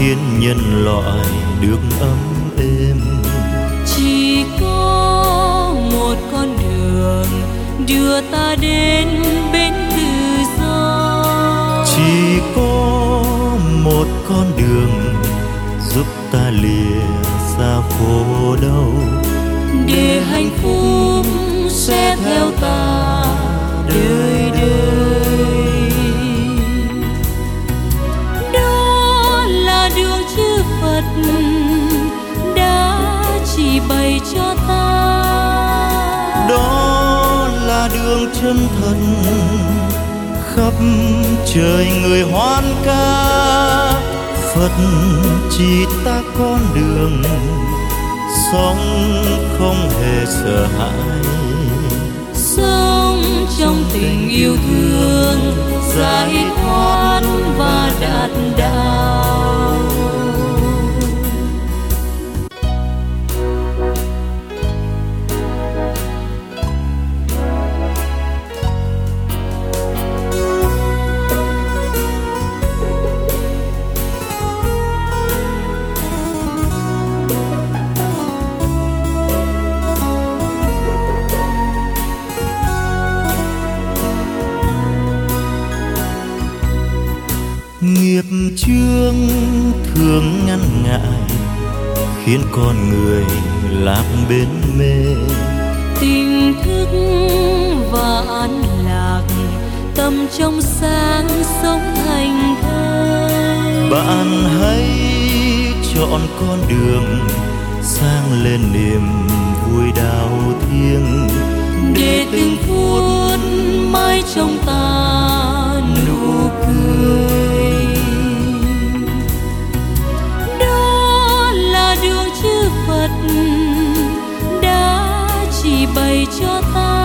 khiến nhân loại được ấm êm. Chỉ có một con đường đưa ta đến bên tự do. Chỉ có một con đường giúp ta lìa xa khổ đau. Để hạnh phúc sẽ theo ta đời đời. Đó là đường chư Phật đã chỉ bày cho ta. Đó là đường chân thật khắp trời người hoan ca. Phật chỉ ta con đường sống không hề sợ hãi. Sống trong tình yêu thương, giải thoát và đạt đạo. Nghiệp chướng thường ngăn ngại khiến con người lạc bên mê. Tình thức và an lạc, tâm trong sáng sống thành thơi. Bạn hãy chọn con đường sang lên niềm vui đạo thiêng. Để từng phút mãi trong ta nụ cười. Đó là đường chư Phật đã chỉ bày cho ta.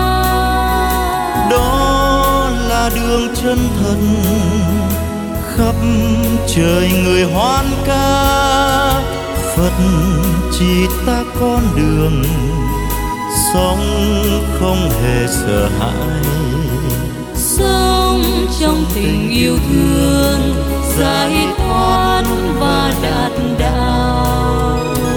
Đó là đường chân thật khắp trời người hoan ca. Phật chỉ ta con đường sống không hề sợ hãi. Sống trong tình yêu thương, giải thoát và đạt đạo.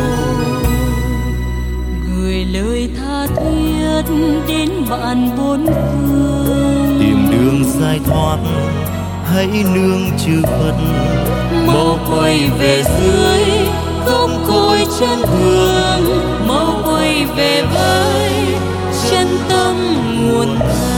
Gửi lời tha thiết đến bạn bốn phương. Tìm đường giải thoát hãy nương chư Phật. Mau quay về dưới gốc cội chân thương. Mau quay về với chân tâm nguồn thờ.